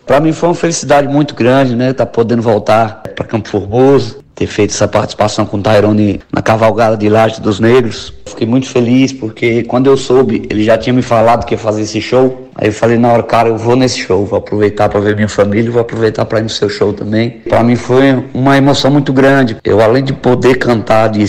Para mim foi uma felicidade muito grande, né? Tá podendo voltar para Campo Formoso, ter feito essa participação com o Tairone na cavalgada de Laje dos Negros. Fiquei muito feliz porque quando eu soube, ele já tinha me falado que ia fazer esse show. Aí eu falei na hora, cara, eu vou nesse show, vou aproveitar para ver minha família, vou aproveitar para ir no seu show também. Para mim foi uma emoção muito grande. Eu, além de poder cantar, de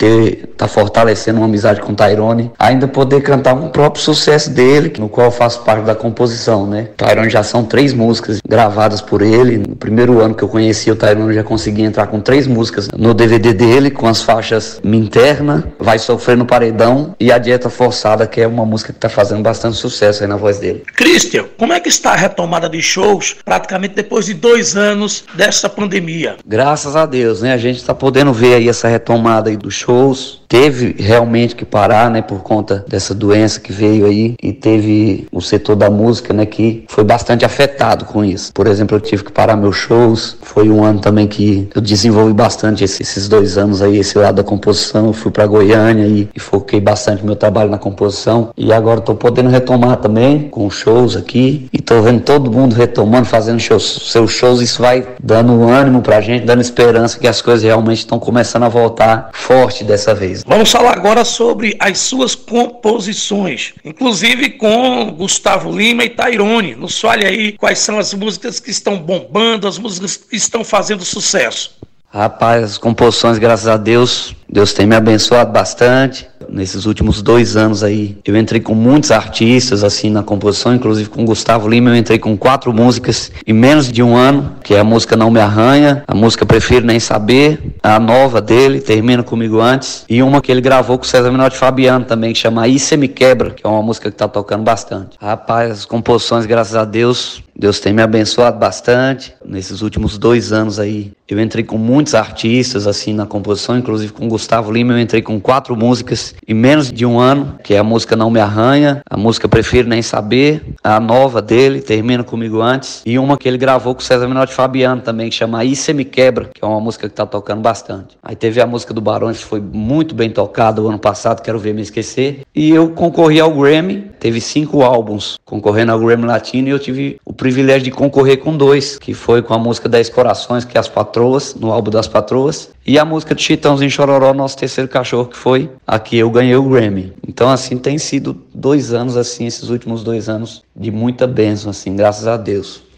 tá fortalecendo uma amizade com o Tairone, ainda poder cantar um próprio sucesso dele, no qual eu faço parte da composição, né? Tairone já são 3 músicas gravadas por ele. No primeiro ano que eu conheci o Tairone, já consegui entrar com 3 músicas no DVD dele, com as faixas Me Interna, Vai Sofrer no Paredão e A Dieta Forçada, que é uma música que tá fazendo bastante sucesso aí na voz dele. Christian, como é que está a retomada de shows praticamente depois de 2 anos dessa pandemia? Graças a Deus, né? A gente está podendo ver aí essa retomada aí dos shows. Teve realmente que parar, né? Por conta dessa doença que veio aí, e teve o setor da música, né? Que foi bastante afetado com isso. Por exemplo, eu tive que parar meus shows. Foi um ano também que eu desenvolvi bastante esses 2 anos aí, esse lado da composição. Eu fui para Goiânia e foquei bastante meu trabalho na composição. E agora estou podendo retomar também com shows aqui. E tô vendo todo mundo retomando, fazendo seus shows. Isso vai dando ânimo pra gente, dando esperança que as coisas realmente estão começando a voltar forte dessa vez. Vamos falar agora sobre as suas composições, inclusive com Gustavo Lima e Tairone. Nos fale aí quais são as músicas que estão bombando, as músicas que estão fazendo sucesso. Rapaz, as composições, graças a Deus, Deus tem me abençoado bastante. Nesses últimos 2 anos aí, eu entrei com muitos artistas, assim, na composição, inclusive com Gustavo Lima, eu entrei com 4 músicas em menos de 1 ano, que é a música Não Me Arranha, a música Prefiro Nem Saber, a nova dele, Termina Comigo Antes, e uma que ele gravou com o César Menotti e Fabiano também, que chama Aí Cê Me Quebra, que é uma música que tá tocando bastante. Rapaz, as composições, graças a Deus, Deus tem me abençoado bastante. Nesses últimos 2 anos aí, eu entrei com muitos artistas, assim, na composição, inclusive com Gustavo Lima, eu entrei com 4 músicas em menos de 1 ano, que é a música Não Me Arranha, a música Prefiro Nem Saber, a nova dele, Termina Comigo Antes, e uma que ele gravou com o César Menotti e Fabiano também, que chama Aí Cê Me Quebra, que é uma música que tá tocando bastante. Aí teve a música do Barões, que foi muito bem tocada o ano passado, Quero Ver Me Esquecer, e eu concorri ao Grammy, teve 5 álbuns concorrendo ao Grammy Latino, e eu tive o privilégio de concorrer com 2, que foi com a música 10 Corações, que é As Patroas, no álbum das Patroas, e a música do Chitãozinho Chororó, Nosso Terceiro Cachorro, que foi a que eu ganhei o Grammy. Então, assim, tem sido 2 anos, assim, esses últimos 2 anos de muita bênção, assim, graças a Deus.